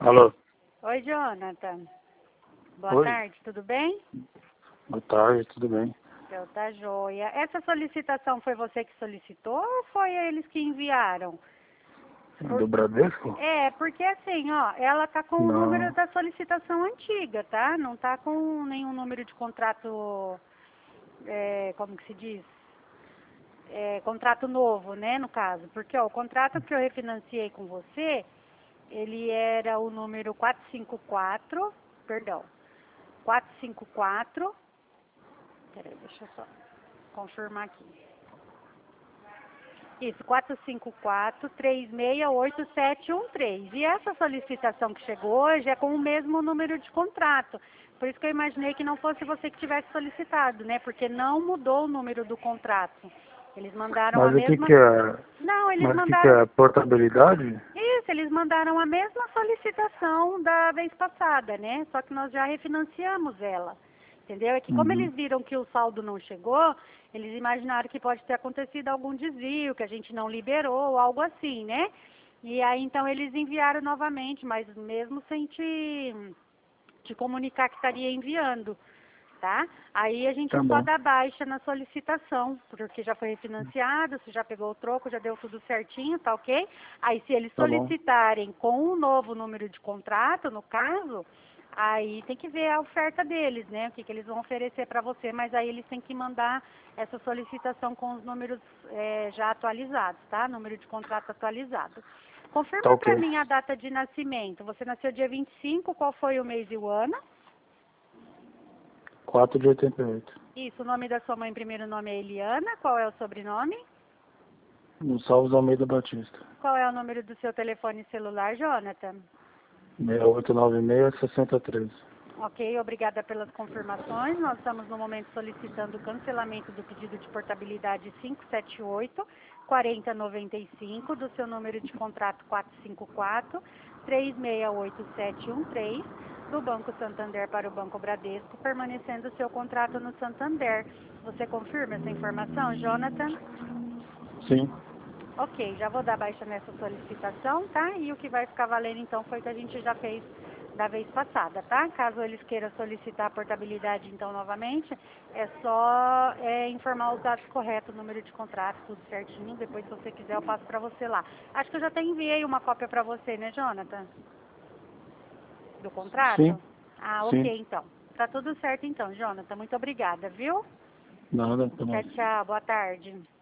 Alô? Oi, Jonathan. Boa Oi. tarde, tudo bem? Boa tarde, tudo bem? Então tá joia. Essa solicitação foi você que solicitou ou foi eles que enviaram? Do Bradesco? Porque assim, ó, ela tá com o número Não. da solicitação antiga, tá? Não tá com nenhum número de contrato, como que se diz? Contrato novo, né, no caso. Porque, ó, o contrato que eu refinanciei com você, ele era o número 454, perdão, 454. Peraí, deixa eu só confirmar aqui. Isso, 454-368713. E essa solicitação que chegou hoje é com o mesmo número de contrato. Por isso que eu imaginei que não fosse você que tivesse solicitado, né? Porque não mudou o número do contrato. Eles mandaram a Mas o que mesma... que é? Não, eles Mas o que que mandaram... é? Portabilidade? Isso, eles mandaram a mesma solicitação da vez passada, né? Só que nós já refinanciamos ela. Entendeu? É que como Uhum. eles viram que o saldo não chegou, eles imaginaram que pode ter acontecido algum desvio, que a gente não liberou, algo assim, né? E aí então eles enviaram novamente, mas mesmo sem te comunicar que estaria enviando, tá? Aí a gente Tá só bom. dá baixa na solicitação, porque já foi refinanciado, você já pegou o troco, já deu tudo certinho, tá ok? Aí se eles Tá bom. solicitarem com um novo número de contrato, no caso, aí tem que ver a oferta deles, né? O que eles vão oferecer para você, mas aí eles têm que mandar essa solicitação com os números já atualizados, tá? Número de contrato atualizado. Tá Confirma para ok. mim a data de nascimento. Você nasceu dia 25, qual foi o mês e o ano? 4 de 88. Isso, o nome da sua mãe, primeiro nome é Eliana, qual é o sobrenome? Gonçalves Almeida Batista. Qual é o número do seu telefone celular, Jonathan? 6896-6013. Ok, obrigada pelas confirmações. Nós estamos no momento solicitando o cancelamento do pedido de portabilidade 578-4095 do seu número de contrato 454-368713 do Banco Santander para o Banco Bradesco, permanecendo o seu contrato no Santander. Você confirma essa informação, Jonathan? Sim. Ok, já vou dar baixa nessa solicitação, tá? E o que vai ficar valendo então foi o que a gente já fez da vez passada, tá? Caso eles queiram solicitar a portabilidade então novamente, é só informar os dados corretos, o número de contrato, tudo certinho. Depois, se você quiser, eu passo pra você lá. Acho que eu já até enviei uma cópia pra você, né, Jonathan? Do Sim. contrato? Ah, ok, Sim. então. Tá tudo certo então, Jonathan. Muito obrigada, viu? Nada, tá Tchau, bom. tchau. Boa tarde.